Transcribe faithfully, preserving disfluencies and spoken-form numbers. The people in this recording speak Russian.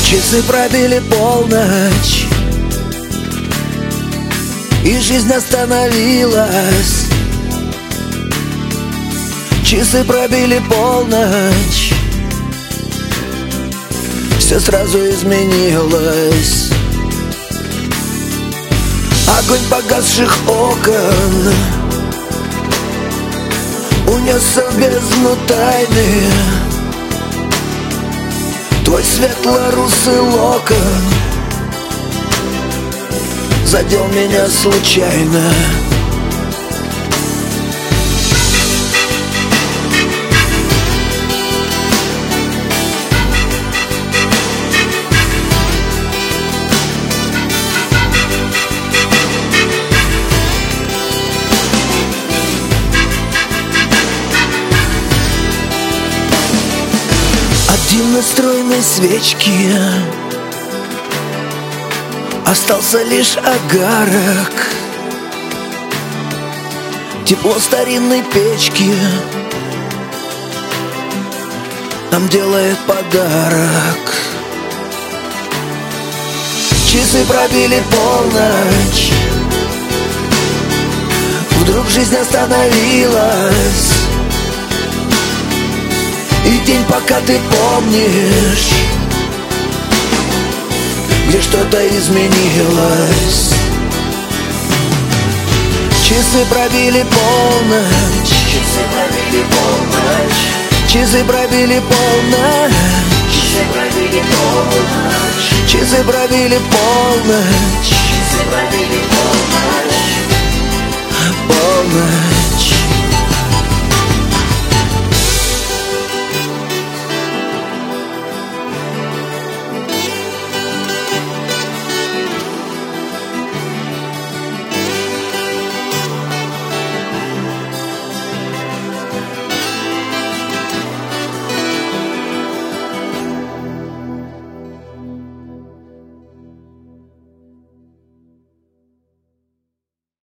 Часы пробили полночь, и жизнь остановилась. Часы пробили полночь, все сразу изменилось. Огонь погасших окон унесся в бездну тайны. Твой светло-русый локон задел меня случайно. От дымной стройной свечки остался лишь огарок, тепло старинной печки нам делает подарок. Часы пробили полночь, вдруг жизнь остановилась. И день, пока ты помнишь, где что-то изменилось. Часы пробили полночь, часы пробили полночь, часы пробили полночь, часы пробили полночь, часы пробили полночь, часы пробили